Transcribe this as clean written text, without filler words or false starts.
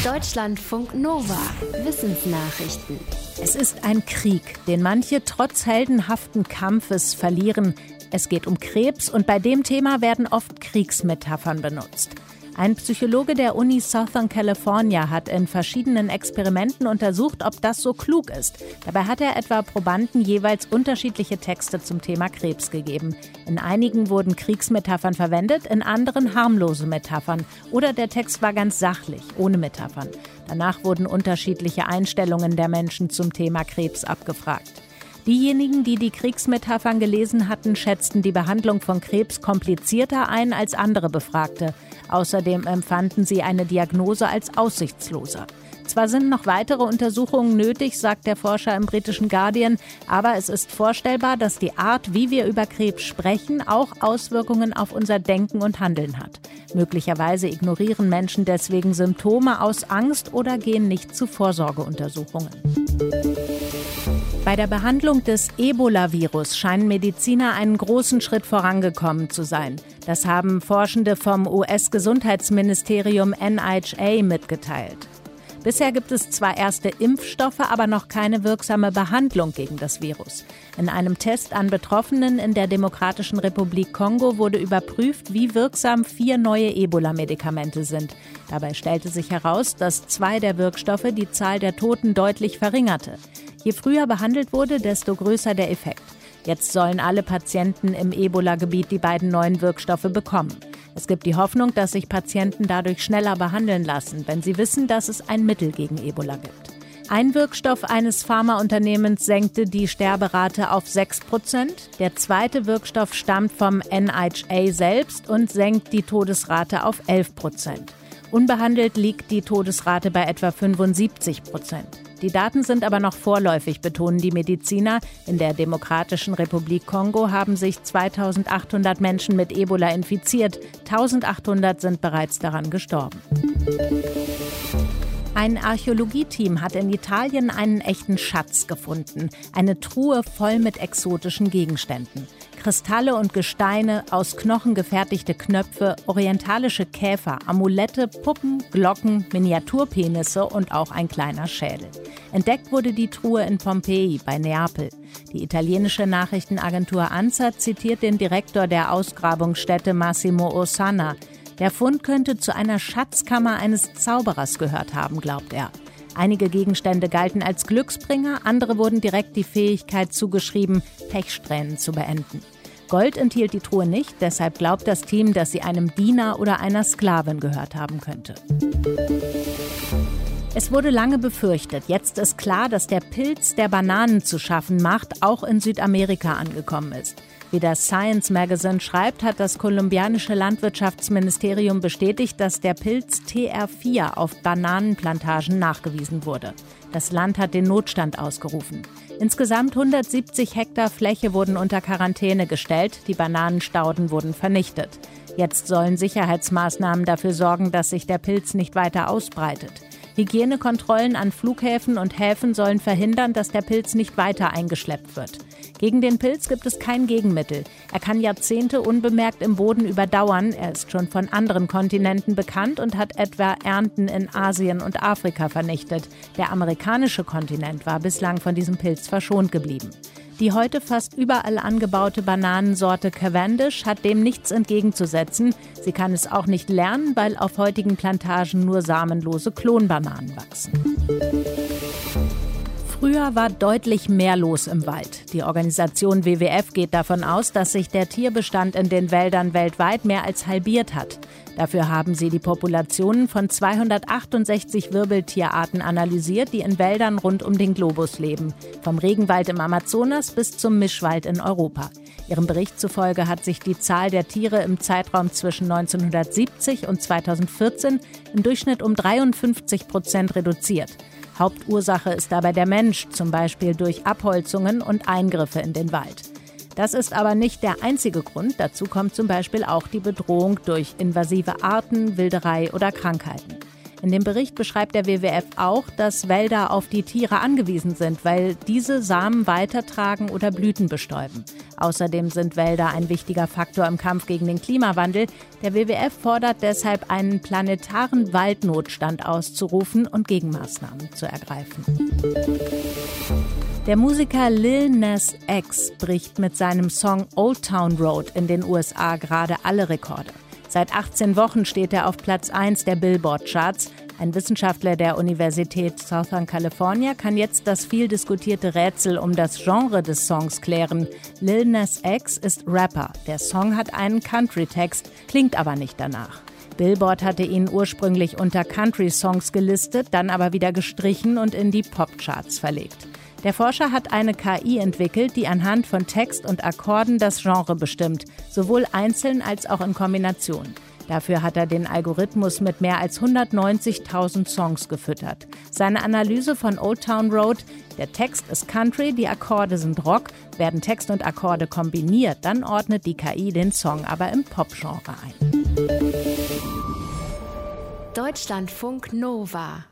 Deutschlandfunk Nova. Wissensnachrichten. Es ist ein Krieg, den manche trotz heldenhaften Kampfes verlieren. Es geht um Krebs und bei dem Thema werden oft Kriegsmetaphern benutzt. Ein Psychologe der Uni Southern California hat in verschiedenen Experimenten untersucht, ob das so klug ist. Dabei hat er etwa Probanden jeweils unterschiedliche Texte zum Thema Krebs gegeben. In einigen wurden Kriegsmetaphern verwendet, in anderen harmlose Metaphern. Oder der Text war ganz sachlich, ohne Metaphern. Danach wurden unterschiedliche Einstellungen der Menschen zum Thema Krebs abgefragt. Diejenigen, die die Kriegsmetaphern gelesen hatten, schätzten die Behandlung von Krebs komplizierter ein als andere Befragte. Außerdem empfanden sie eine Diagnose als aussichtsloser. Zwar sind noch weitere Untersuchungen nötig, sagt der Forscher im britischen Guardian, aber es ist vorstellbar, dass die Art, wie wir über Krebs sprechen, auch Auswirkungen auf unser Denken und Handeln hat. Möglicherweise ignorieren Menschen deswegen Symptome aus Angst oder gehen nicht zu Vorsorgeuntersuchungen. Bei der Behandlung des Ebola-Virus scheinen Mediziner einen großen Schritt vorangekommen zu sein. Das haben Forschende vom US-Gesundheitsministerium NIH mitgeteilt. Bisher gibt es zwar erste Impfstoffe, aber noch keine wirksame Behandlung gegen das Virus. In einem Test an Betroffenen in der Demokratischen Republik Kongo wurde überprüft, wie wirksam 4 neue Ebola-Medikamente sind. Dabei stellte sich heraus, dass 2 der Wirkstoffe die Zahl der Toten deutlich verringerte. Je früher behandelt wurde, desto größer der Effekt. Jetzt sollen alle Patienten im Ebola-Gebiet die beiden neuen Wirkstoffe bekommen. Es gibt die Hoffnung, dass sich Patienten dadurch schneller behandeln lassen, wenn sie wissen, dass es ein Mittel gegen Ebola gibt. Ein Wirkstoff eines Pharmaunternehmens senkte die Sterberate auf 6%. Der zweite Wirkstoff stammt vom NIH selbst und senkt die Todesrate auf 11%. Unbehandelt liegt die Todesrate bei etwa 75%. Die Daten sind aber noch vorläufig, betonen die Mediziner. In der Demokratischen Republik Kongo haben sich 2800 Menschen mit Ebola infiziert. 1800 sind bereits daran gestorben. Ein Archäologieteam hat in Italien einen echten Schatz gefunden. Eine Truhe voll mit exotischen Gegenständen. Kristalle und Gesteine, aus Knochen gefertigte Knöpfe, orientalische Käfer, Amulette, Puppen, Glocken, Miniaturpenisse und auch ein kleiner Schädel. Entdeckt wurde die Truhe in Pompeji bei Neapel. Die italienische Nachrichtenagentur ANSA zitiert den Direktor der Ausgrabungsstätte Massimo Osanna. Der Fund könnte zu einer Schatzkammer eines Zauberers gehört haben, glaubt er. Einige Gegenstände galten als Glücksbringer, andere wurden direkt die Fähigkeit zugeschrieben, Pechsträhnen zu beenden. Gold enthielt die Truhe nicht, deshalb glaubt das Team, dass sie einem Diener oder einer Sklavin gehört haben könnte. Es wurde lange befürchtet. Jetzt ist klar, dass der Pilz, der Bananen zu schaffen macht, auch in Südamerika angekommen ist. Wie das Science Magazine schreibt, hat das kolumbianische Landwirtschaftsministerium bestätigt, dass der Pilz TR4 auf Bananenplantagen nachgewiesen wurde. Das Land hat den Notstand ausgerufen. Insgesamt 170 Hektar Fläche wurden unter Quarantäne gestellt, die Bananenstauden wurden vernichtet. Jetzt sollen Sicherheitsmaßnahmen dafür sorgen, dass sich der Pilz nicht weiter ausbreitet. Hygienekontrollen an Flughäfen und Häfen sollen verhindern, dass der Pilz nicht weiter eingeschleppt wird. Gegen den Pilz gibt es kein Gegenmittel. Er kann Jahrzehnte unbemerkt im Boden überdauern. Er ist schon von anderen Kontinenten bekannt und hat etwa Ernten in Asien und Afrika vernichtet. Der amerikanische Kontinent war bislang von diesem Pilz verschont geblieben. Die heute fast überall angebaute Bananensorte Cavendish hat dem nichts entgegenzusetzen. Sie kann es auch nicht lernen, weil auf heutigen Plantagen nur samenlose Klonbananen wachsen. Früher war deutlich mehr los im Wald. Die Organisation WWF geht davon aus, dass sich der Tierbestand in den Wäldern weltweit mehr als halbiert hat. Dafür haben sie die Populationen von 268 Wirbeltierarten analysiert, die in Wäldern rund um den Globus leben. Vom Regenwald im Amazonas bis zum Mischwald in Europa. Ihrem Bericht zufolge hat sich die Zahl der Tiere im Zeitraum zwischen 1970 und 2014 im Durchschnitt um 53% reduziert. Hauptursache ist dabei der Mensch, zum Beispiel durch Abholzungen und Eingriffe in den Wald. Das ist aber nicht der einzige Grund. Dazu kommt zum Beispiel auch die Bedrohung durch invasive Arten, Wilderei oder Krankheiten. In dem Bericht beschreibt der WWF auch, dass Wälder auf die Tiere angewiesen sind, weil diese Samen weitertragen oder Blüten bestäuben. Außerdem sind Wälder ein wichtiger Faktor im Kampf gegen den Klimawandel. Der WWF fordert deshalb, einen planetaren Waldnotstand auszurufen und Gegenmaßnahmen zu ergreifen. Der Musiker Lil Nas X bricht mit seinem Song Old Town Road in den USA gerade alle Rekorde. Seit 18 Wochen steht er auf Platz 1 der Billboard-Charts. Ein Wissenschaftler der Universität Southern California kann jetzt das viel diskutierte Rätsel um das Genre des Songs klären. Lil Nas X ist Rapper. Der Song hat einen Country-Text, klingt aber nicht danach. Billboard hatte ihn ursprünglich unter Country-Songs gelistet, dann aber wieder gestrichen und in die Pop-Charts verlegt. Der Forscher hat eine KI entwickelt, die anhand von Text und Akkorden das Genre bestimmt, sowohl einzeln als auch in Kombination. Dafür hat er den Algorithmus mit mehr als 190.000 Songs gefüttert. Seine Analyse von Old Town Road: der Text ist Country, die Akkorde sind Rock. Werden Text und Akkorde kombiniert, dann ordnet die KI den Song aber im Pop-Genre ein. Deutschlandfunk Nova